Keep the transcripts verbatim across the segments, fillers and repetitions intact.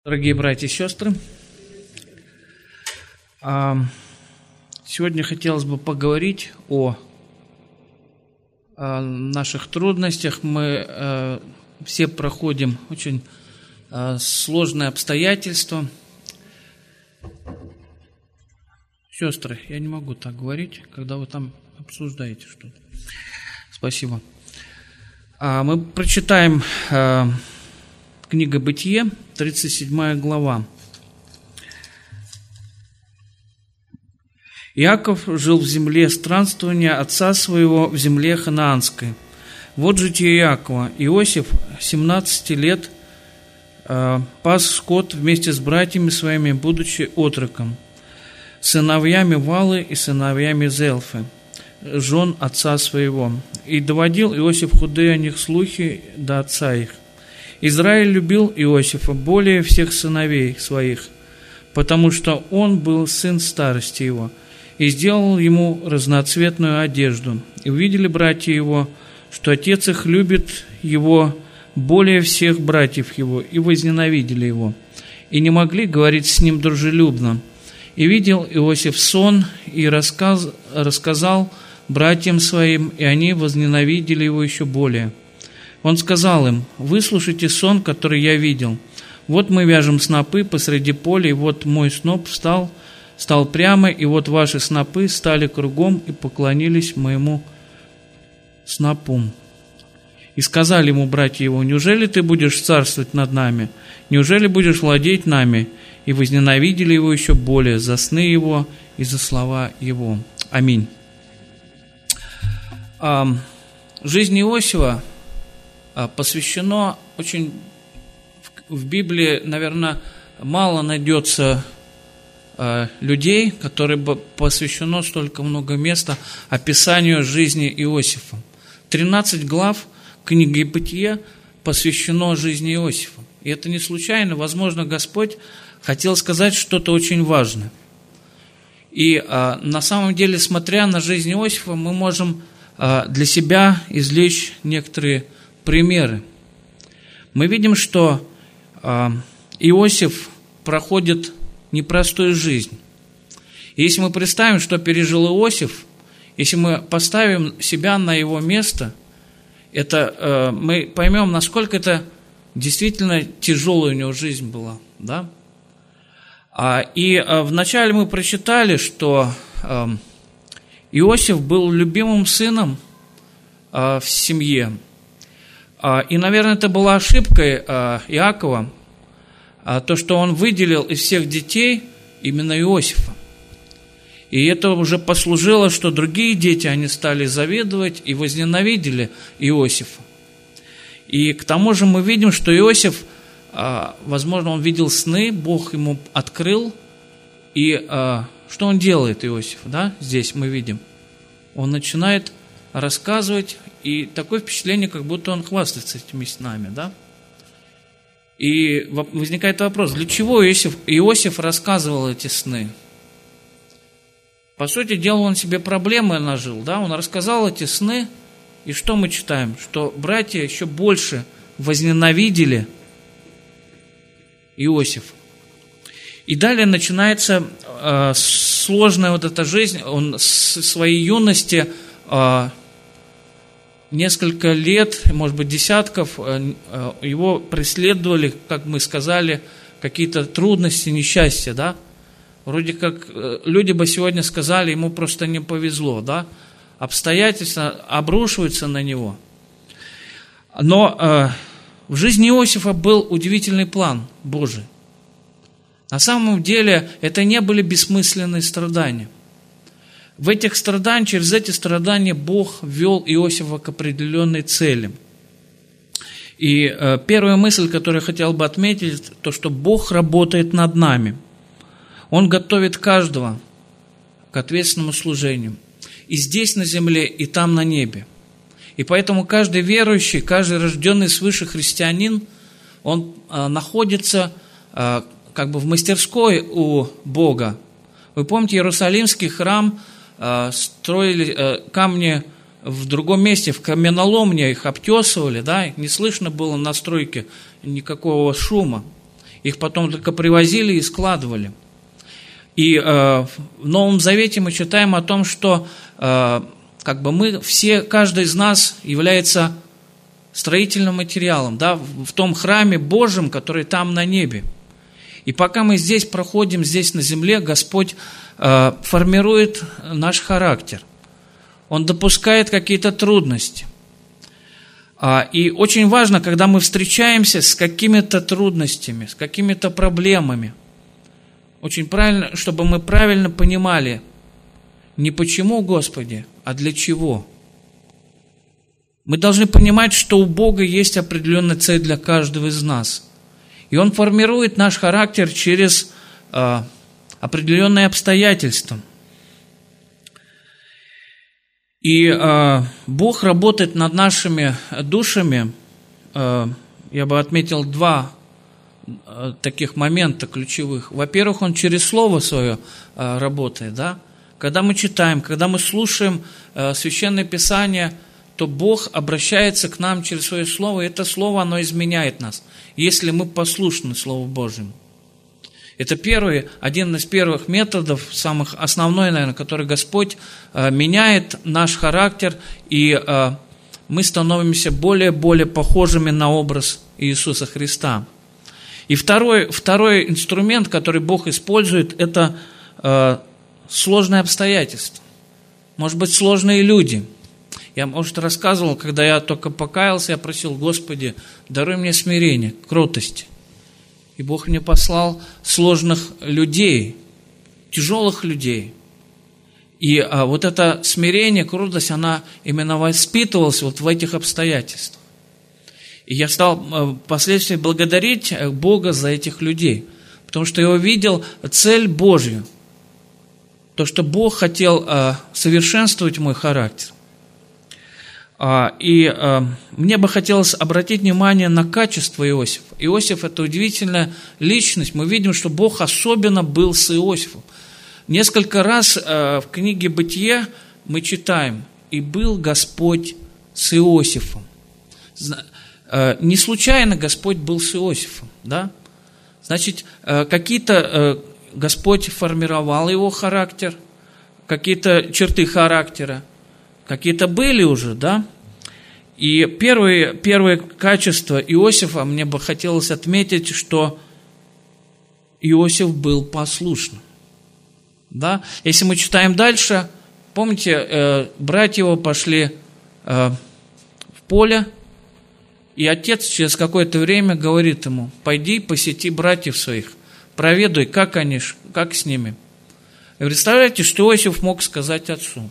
Дорогие братья и сестры, сегодня хотелось бы поговорить о наших трудностях. Мы все проходим очень сложные обстоятельства. Сестры, я не могу так говорить, когда вы там обсуждаете что-то. Спасибо. Мы прочитаем книга Бытие, тридцать седьмая глава. Иаков жил в земле странствования отца своего в земле ханаанской. Вот житие Иакова. Иосиф семнадцати лет э, пас скот вместе с братьями своими, будучи отроком, сыновьями Валы и сыновьями Зелфы, жен отца своего. И доводил Иосиф худые о них слухи до отца их. Израиль любил Иосифа более всех сыновей своих, потому что он был сын старости его, и сделал ему разноцветную одежду. И увидели братья его, что отец их любит его более всех братьев его, и возненавидели его, и не могли говорить с ним дружелюбно. И видел Иосиф сон, и рассказ, рассказал братьям своим, и они возненавидели его еще более. Он сказал им: «Выслушайте сон, который я видел. Вот мы вяжем снопы посреди поля, и вот мой сноп встал, стал прямо, и вот ваши снопы стали кругом и поклонились моему снопу». И сказали ему братья его: «Неужели ты будешь царствовать над нами? Неужели будешь владеть нами?» И возненавидели его еще более за сны его и за слова его. Аминь. Жизнь Иосифа посвящено очень, в Библии, наверное, мало найдется людей, которые бы посвящено столько много места описанию жизни Иосифа. тринадцать глав книги Бытия посвящено жизни Иосифа. И это не случайно. Возможно, Господь хотел сказать что-то очень важное. И а, на самом деле, смотря на жизнь Иосифа, мы можем а, для себя извлечь некоторые примеры. Мы видим, что э, Иосиф проходит непростую жизнь. И если мы представим, что пережил Иосиф, если мы поставим себя на его место, это, э, мы поймем, насколько это действительно тяжелая у него жизнь была. Да? А, и э, вначале мы прочитали, что э, Иосиф был любимым сыном э, в семье. И, наверное, это была ошибкой Иакова, то, что он выделил из всех детей именно Иосифа. И это уже послужило, что другие дети, они стали завидовать и возненавидели Иосифа. И к тому же мы видим, что Иосиф, возможно, он видел сны, Бог ему открыл. И что он делает, Иосиф? Да? Здесь мы видим. Он начинает рассказывать, и такое впечатление, как будто он хвастается этими снами, да? И возникает вопрос, для чего Иосиф, Иосиф рассказывал эти сны? По сути дела, он себе проблемы нажил, да? Он рассказал эти сны, и что мы читаем? Что братья еще больше возненавидели Иосифа. И далее начинается э, сложная вот эта жизнь. Он с своей юности э, несколько лет, может быть, десятков, его преследовали, как мы сказали, какие-то трудности, несчастья, да? Вроде как люди бы сегодня сказали, ему просто не повезло, да? Обстоятельства обрушиваются на него. Но э, в жизни Иосифа был удивительный план Божий. На самом деле, это не были бессмысленные страдания. В этих страданиях, через эти страдания Бог ввел Иосифа к определенной цели. И э, первая мысль, которую я хотел бы отметить, то, что Бог работает над нами. Он готовит каждого к ответственному служению. И здесь на земле, и там на небе. И поэтому каждый верующий, каждый рожденный свыше христианин, он э, находится э, как бы в мастерской у Бога. Вы помните, Иерусалимский храм строили камни в другом месте, в каменоломне их обтесывали, да, не слышно было на стройке никакого шума. Их потом только привозили и складывали. И э, в Новом Завете мы читаем о том, что э, как бы мы все, каждый из нас является строительным материалом, да, в том храме Божьем, который там на небе. И пока мы здесь проходим, здесь на земле, Господь э, формирует наш характер. Он допускает какие-то трудности. А, и очень важно, когда мы встречаемся с какими-то трудностями, с какими-то проблемами, очень правильно, чтобы мы правильно понимали, не почему, Господи, а для чего. Мы должны понимать, что у Бога есть определенная цель для каждого из нас. И Он формирует наш характер через э, определенные обстоятельства. И э, Бог работает над нашими душами. Э, я бы отметил два э, таких момента ключевых. Во-первых, Он через Слово Свое э, работает. Да? Когда мы читаем, когда мы слушаем э, Священное Писание, то Бог обращается к нам через Свое Слово, и это Слово, оно изменяет нас, если мы послушны Слову Божьему. Это первый, один из первых методов, самых основной, наверное, который Господь э, меняет наш характер, и э, мы становимся более-более похожими на образ Иисуса Христа. И второй, второй инструмент, который Бог использует, это э, сложные обстоятельства. Может быть, сложные люди. Я, может, рассказывал, когда я только покаялся, я просил: Господи, даруй мне смирение, кротости. И Бог мне послал сложных людей, тяжелых людей. И а, вот это смирение, кротость, она именно воспитывалась вот в этих обстоятельствах. И я стал а, впоследствии благодарить Бога за этих людей, потому что я увидел цель Божью, то, что Бог хотел а, совершенствовать мой характер. И э, мне бы хотелось обратить внимание на качество Иосифа. Иосиф – это удивительная личность. Мы видим, что Бог особенно был с Иосифом. Несколько раз э, в книге «Бытие» мы читаем: «И был Господь с Иосифом». Э, не случайно Господь был с Иосифом, да? Значит, э, какие-то э, Господь формировал его характер, какие-то черты характера, какие-то были уже, да? И первые, первое качество Иосифа, мне бы хотелось отметить, что Иосиф был послушным, да? Если мы читаем дальше, помните, э, братья его пошли э, в поле, и отец через какое-то время говорит ему: пойди, посети братьев своих, проведуй, как они, как с ними. И представляете, что Иосиф мог сказать отцу?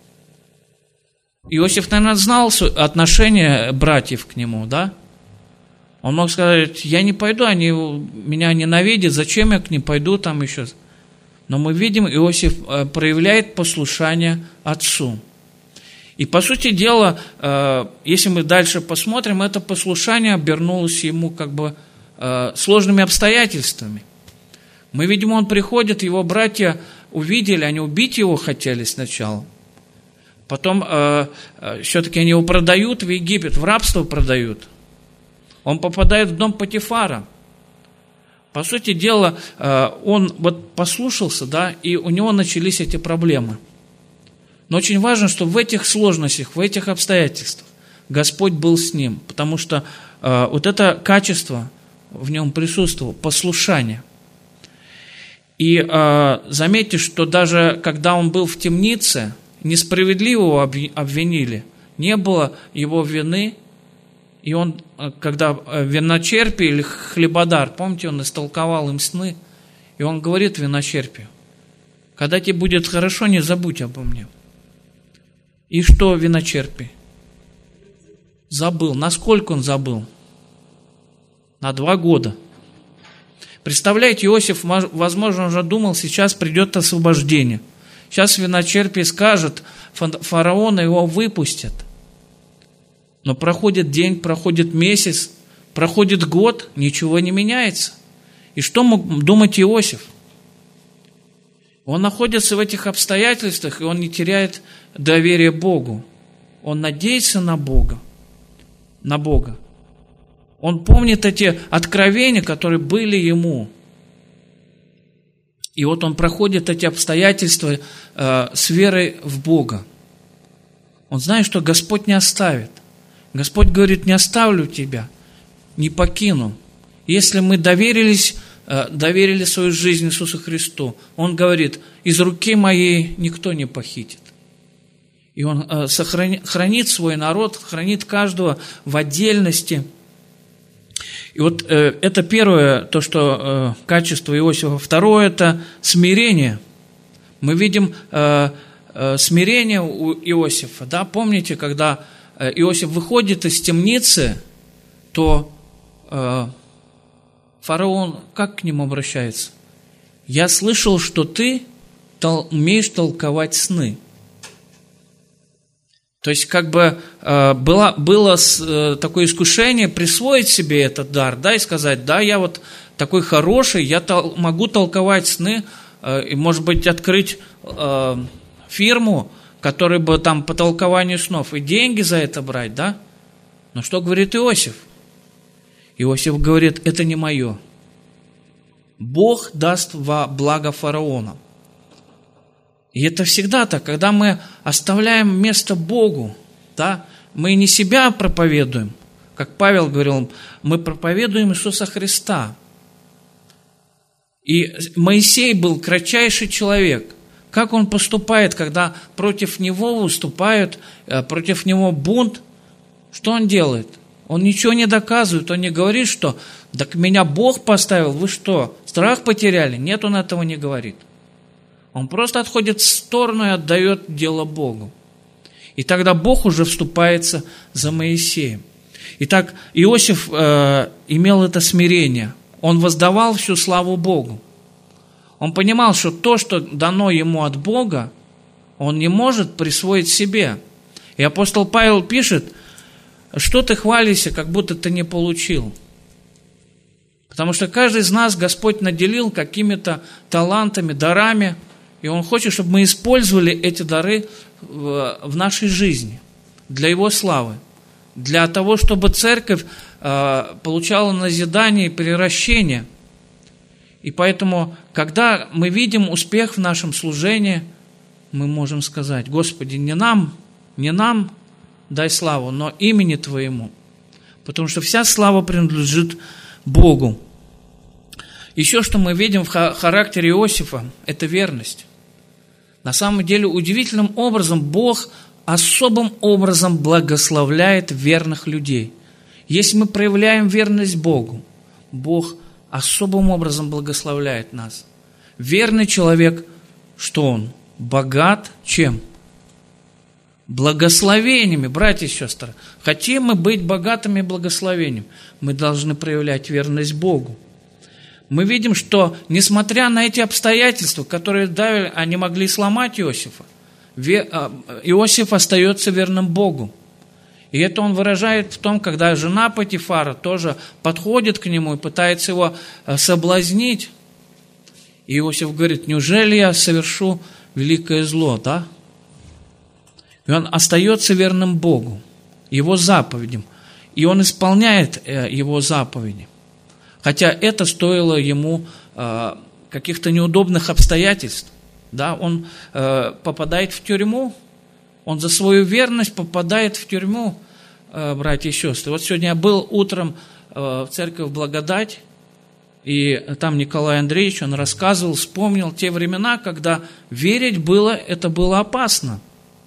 Иосиф, наверное, знал отношение братьев к нему, да? Он мог сказать: я не пойду, они меня ненавидят, зачем я к ним пойду там еще? Но мы видим, Иосиф проявляет послушание отцу. И, по сути дела, если мы дальше посмотрим, это послушание обернулось ему как бы сложными обстоятельствами. Мы видим, он приходит, его братья увидели, они убить его хотели сначала. Потом э, все-таки они его продают в Египет, в рабство продают. Он попадает в дом Потифара. По сути дела, э, он вот послушался, да, и у него начались эти проблемы. Но очень важно, что в этих сложностях, в этих обстоятельствах Господь был с ним, потому что э, вот это качество в нем присутствовало, послушание. И э, заметьте, что даже когда он был в темнице, несправедливо его обвинили, не было его вины, и он, когда виночерпий или хлебодар, помните, он истолковал им сны, и он говорит виночерпию: когда тебе будет хорошо, не забудь обо мне. И что виночерпий? Забыл. Насколько он забыл? На два года. Представляете, Иосиф, возможно, уже думал, сейчас придет освобождение. Сейчас виночерпий скажет, фараона его выпустят. Но проходит день, проходит месяц, проходит год, ничего не меняется. И что мог думать Иосиф? Он находится в этих обстоятельствах, и он не теряет доверия Богу. Он надеется на Бога. На Бога. Он помнит эти откровения, которые были ему. И вот он проходит эти обстоятельства э, с верой в Бога. Он знает, что Господь не оставит. Господь говорит: не оставлю тебя, не покину. Если мы доверились, э, доверили свою жизнь Иисусу Христу, Он говорит: из руки моей никто не похитит. И Он э, сохранит, хранит свой народ, хранит каждого в отдельности. И вот э, это первое, то, что э, качество Иосифа. Второе – это смирение. Мы видим э, э, смирение у Иосифа. Да? Помните, когда э, Иосиф выходит из темницы, то э, фараон как к нему обращается? «Я слышал, что ты тол- умеешь толковать сны». То есть, как бы э, было, было э, такое искушение присвоить себе этот дар, да, и сказать: да, я вот такой хороший, я тол- могу толковать сны, э, и, может быть, открыть э, фирму, которая бы там по толкованию снов, и деньги за это брать, да. Но что говорит Иосиф? Иосиф говорит: это не мое. Бог даст во благо фараона. И это всегда так, когда мы оставляем место Богу, да, мы не себя проповедуем, как Павел говорил, мы проповедуем Иисуса Христа. И Моисей был кратчайший человек. Как он поступает, когда против него выступают, против него бунт? Что он делает? Он ничего не доказывает, он не говорит, что «так меня Бог поставил, вы что, страх потеряли?» Нет, он этого не говорит. Он просто отходит в сторону и отдает дело Богу. И тогда Бог уже вступается за Моисеем. Итак, Иосиф э, имел это смирение. Он воздавал всю славу Богу. Он понимал, что то, что дано ему от Бога, он не может присвоить себе. И апостол Павел пишет: что ты хвалишься, как будто ты не получил. Потому что каждый из нас Господь наделил какими-то талантами, дарами, и Он хочет, чтобы мы использовали эти дары в, в нашей жизни для Его славы, для того, чтобы церковь э, получала назидание и приращение. И поэтому, когда мы видим успех в нашем служении, мы можем сказать: Господи, не нам, не нам дай славу, но имени Твоему, потому что вся слава принадлежит Богу. Еще что мы видим в характере Иосифа, это верность. На самом деле, удивительным образом Бог особым образом благословляет верных людей. Если мы проявляем верность Богу, Бог особым образом благословляет нас. Верный человек, что он? Богат чем? Благословениями, братья и сестры. Хотим мы быть богатыми благословением, мы должны проявлять верность Богу. Мы видим, что, несмотря на эти обстоятельства, которые давили, они могли сломать Иосифа, Иосиф остается верным Богу. И это он выражает в том, когда жена Потифара тоже подходит к нему и пытается его соблазнить. И Иосиф говорит: неужели я совершу великое зло, да? И он остается верным Богу, Его заповедям. И он исполняет Его заповеди. Хотя это стоило ему э, каких-то неудобных обстоятельств. Да? Он э, попадает в тюрьму, он за свою верность попадает в тюрьму, э, братья и сестры. Вот сегодня я был утром э, в церковь Благодать, и там Николай Андреевич, он рассказывал, вспомнил те времена, когда верить было, это было опасно.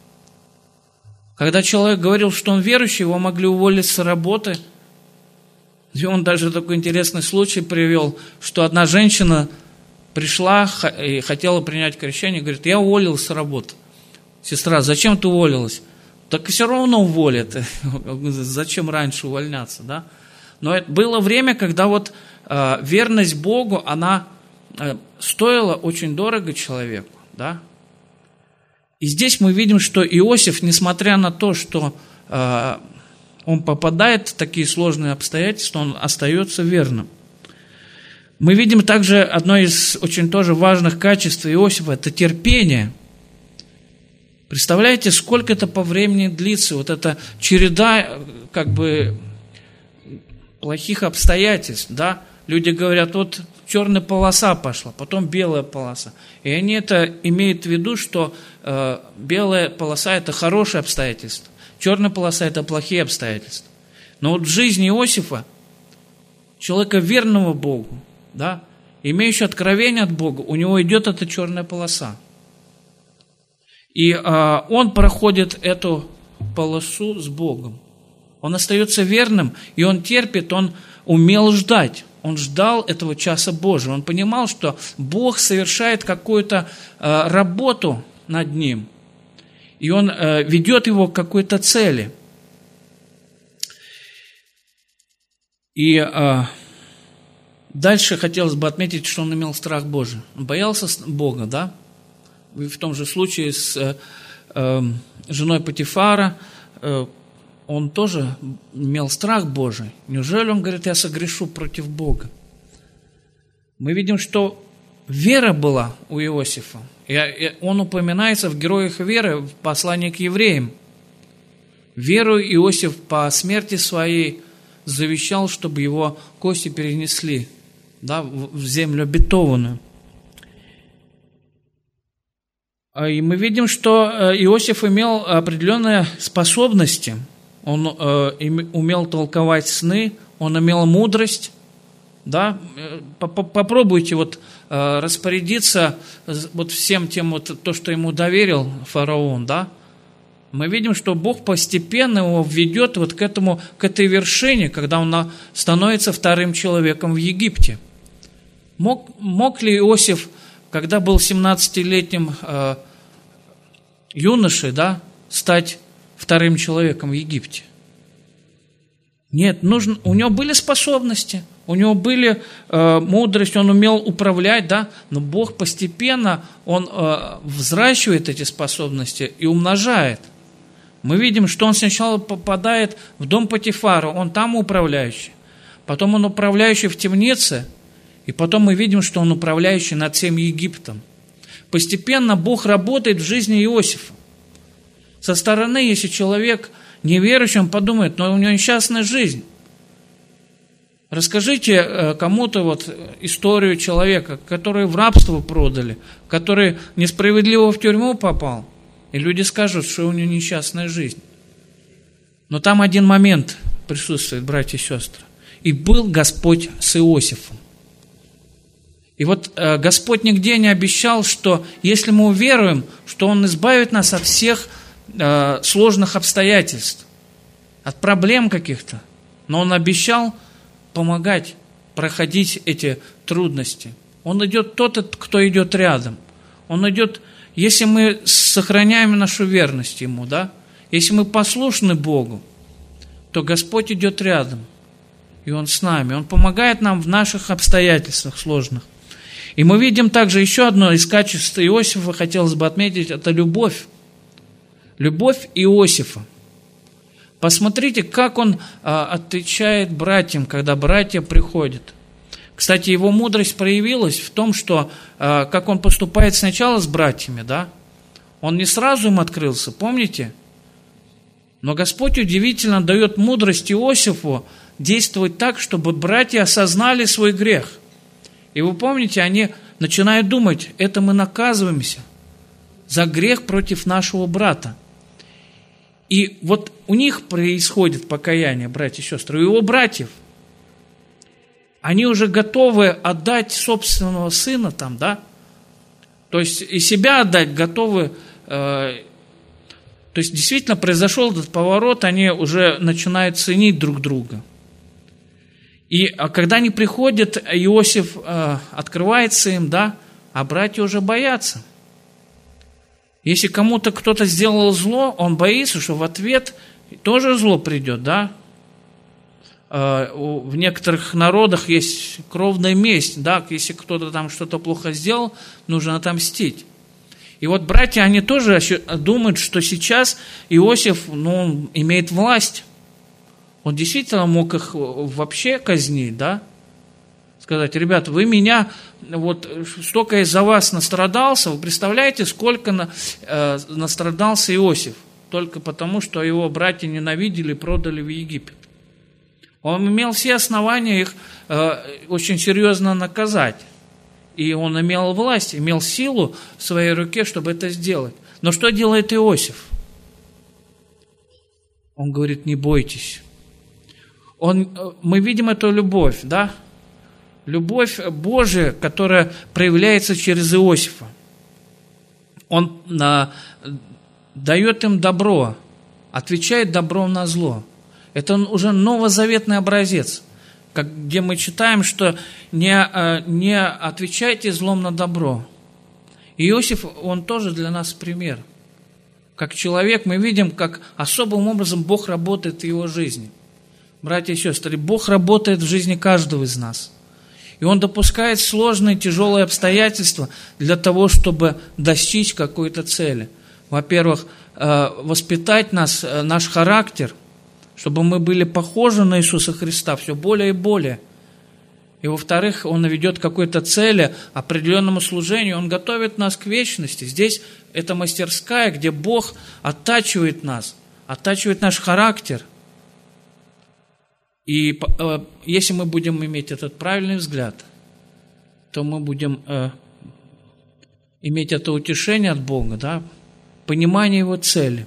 Когда человек говорил, что он верующий, его могли уволить с работы. И он даже такой интересный случай привел, что одна женщина пришла и хотела принять крещение, говорит: я уволилась с работы. Сестра: зачем ты уволилась? Так все равно уволят. Зачем раньше увольняться, да? Но это было время, когда вот э, верность Богу, она э, стоила очень дорого человеку, да? И здесь мы видим, что Иосиф, несмотря на то, что э, он попадает в такие сложные обстоятельства, он остается верным. Мы видим также одно из очень тоже важных качеств Иосифа – это терпение. Представляете, сколько это по времени длится, вот эта череда как бы плохих обстоятельств, да, люди говорят, вот черная полоса пошла, потом белая полоса. И они это имеют в виду, что э, белая полоса – это хорошие обстоятельства, черная полоса – это плохие обстоятельства. Но вот в жизни Иосифа, человека верного Богу, да, имеющего откровение от Бога, у него идет эта черная полоса. И э, он проходит эту полосу с Богом. Он остается верным, и он терпит, он умел ждать. Он ждал этого часа Божьего. Он понимал, что Бог совершает какую-то э, работу над ним. И он э, ведет его к какой-то цели. И э, дальше хотелось бы отметить, что он имел страх Божий. Он боялся Бога, да? В том же случае с э, э, женой Потифара, э, он тоже имел страх Божий. Неужели он говорит, я согрешу против Бога? Мы видим, что вера была у Иосифа. И он упоминается в героях веры в послании к евреям. Веру Иосиф по смерти своей завещал, чтобы его кости перенесли, да, в землю обетованную. И мы видим, что Иосиф имел определенные способности. Он э, умел толковать сны, он имел мудрость. Да? Попробуйте вот, э, распорядиться вот всем тем, вот, то, что ему доверил фараон. Да? Мы видим, что Бог постепенно его ведет вот к, этому, к этой вершине, когда он на, становится вторым человеком в Египте. Мог, мог ли Иосиф, когда был семнадцатилетним э, юношей, да, стать вторым человеком в Египте? Нет, нужно, у него были способности, у него были э, мудрость, он умел управлять, да, но Бог постепенно, он э, взращивает эти способности и умножает. Мы видим, что он сначала попадает в дом Потифара, он там управляющий, потом он управляющий в темнице, и потом мы видим, что он управляющий над всем Египтом. Постепенно Бог работает в жизни Иосифа. Со стороны, если человек неверующий, он подумает, но у него несчастная жизнь. Расскажите кому-то вот историю человека, который в рабство продали, который несправедливо в тюрьму попал, и люди скажут, что у него несчастная жизнь. Но там один момент присутствует, братья и сестры. И был Господь с Иосифом. И вот э, Господь нигде не обещал, что если мы уверуем, что Он избавит нас от всех э, сложных обстоятельств, от проблем каких-то, но Он обещал помогать проходить эти трудности. Он идет тот, кто идет рядом. Он идет, если мы сохраняем нашу верность Ему, да, если мы послушны Богу, то Господь идет рядом, и Он с нами. Он помогает нам в наших обстоятельствах сложных. И мы видим также еще одно из качеств Иосифа, хотелось бы отметить, это любовь. Любовь Иосифа. Посмотрите, как он а, отвечает братьям, когда братья приходят. Кстати, его мудрость проявилась в том, что а, как он поступает сначала с братьями, да? Он не сразу им открылся, помните? Но Господь удивительно дает мудрость Иосифу действовать так, чтобы братья осознали свой грех. И вы помните, они начинают думать, это мы наказываемся за грех против нашего брата. И вот у них происходит покаяние, братья и сестры, у его братьев. Они уже готовы отдать собственного сына там, да? То есть и себя отдать готовы. Э, то есть действительно произошел этот поворот, они уже начинают ценить друг друга. И когда они приходят, Иосиф э, открывается им, да, а братья уже боятся. Если кому-то кто-то сделал зло, он боится, что в ответ тоже зло придет, да. Э, в некоторых народах есть кровная месть, да, если кто-то там что-то плохо сделал, нужно отомстить. И вот братья, они тоже думают, что сейчас Иосиф, ну, он имеет власть. Он действительно мог их вообще казнить, да? Сказать, ребята, вы меня, вот столько из-за вас настрадался, вы представляете, сколько на, э, настрадался Иосиф, только потому, что его братья ненавидели и продали в Египет. Он имел все основания их э, очень серьезно наказать. И он имел власть, имел силу в своей руке, чтобы это сделать. Но что делает Иосиф? Он говорит: не бойтесь. Он, мы видим эту любовь, да? Любовь Божия, которая проявляется через Иосифа. Он а, дает им добро, отвечает добром на зло. Это уже новозаветный образец, как, где мы читаем, что не, а, не отвечайте злом на добро. Иосиф, он тоже для нас пример. Как человек мы видим, как особым образом Бог работает в его жизни. Братья и сестры, Бог работает в жизни каждого из нас. И Он допускает сложные, тяжелые обстоятельства для того, чтобы достичь какой-то цели. Во-первых, воспитать нас, наш характер, чтобы мы были похожи на Иисуса Христа все более и более. И во-вторых, Он ведет к какой-то цели, определенному служению. Он готовит нас к вечности. Здесь это мастерская, где Бог оттачивает нас, оттачивает наш характер. И э, если мы будем иметь этот правильный взгляд, то мы будем э, иметь это утешение от Бога, да, понимание Его цели.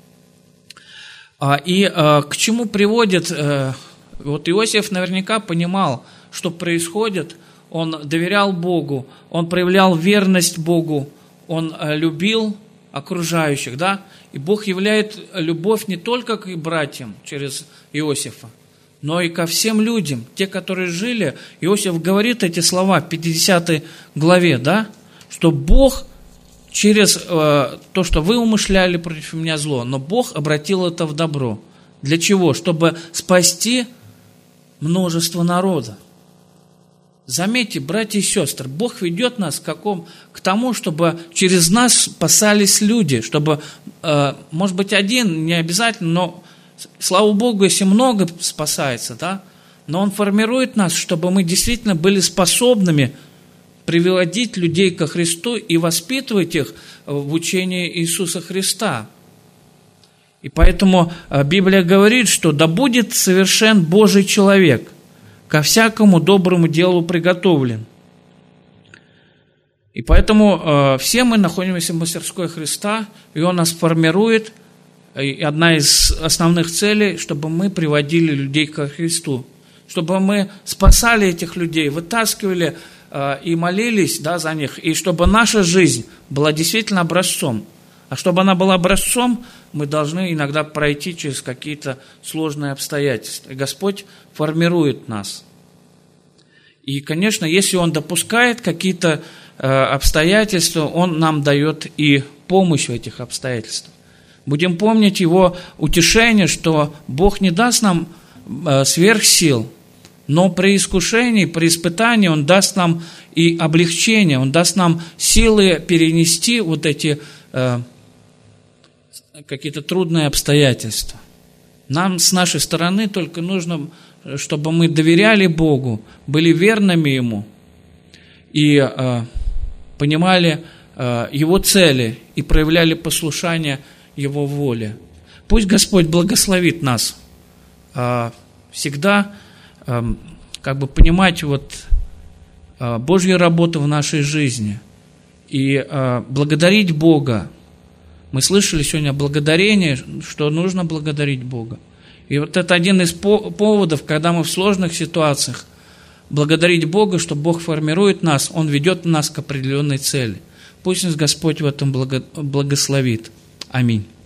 А, и э, к чему приводит, э, вот Иосиф наверняка понимал, что происходит, он доверял Богу, он проявлял верность Богу, он э, любил окружающих, да, и Бог являет любовь не только к братьям через Иосифа, но и ко всем людям, те, которые жили. Иосиф говорит эти слова в пятидесятой главе, да, что Бог через э, то, что вы умышляли против меня зло, но Бог обратил это в добро. Для чего? Чтобы спасти множество народа. Заметьте, братья и сестры, Бог ведет нас к, какому, к тому, чтобы через нас спасались люди, чтобы, э, может быть, один, не обязательно, но слава Богу, если много спасается, да, но Он формирует нас, чтобы мы действительно были способными приводить людей ко Христу и воспитывать их в учении Иисуса Христа. И поэтому Библия говорит, что да будет совершен Божий человек, ко всякому доброму делу приготовлен. И поэтому э, все мы находимся в мастерской Христа, и Он нас формирует. И одна из основных целей, чтобы мы приводили людей ко Христу, чтобы мы спасали этих людей, вытаскивали э, и молились, да, за них, и чтобы наша жизнь была действительно образцом. А чтобы она была образцом, мы должны иногда пройти через какие-то сложные обстоятельства. И Господь формирует нас. И, конечно, если Он допускает какие-то э, обстоятельства, Он нам дает и помощь в этих обстоятельствах. Будем помнить Его утешение, что Бог не даст нам э, сверхсил, но при искушении, при испытании Он даст нам и облегчение, Он даст нам силы перенести вот эти э, какие-то трудные обстоятельства. Нам с нашей стороны только нужно, чтобы мы доверяли Богу, были верными Ему и э, понимали э, Его цели и проявляли послушание Его воле. Пусть Господь благословит нас э, всегда э, как бы понимать вот э, Божью работу в нашей жизни и э, благодарить Бога. Мы слышали сегодня благодарение, что нужно благодарить Бога. И вот это один из поводов, когда мы в сложных ситуациях, благодарить Бога, что Бог формирует нас, Он ведет нас к определенной цели. Пусть нас Господь в этом благословит. Аминь.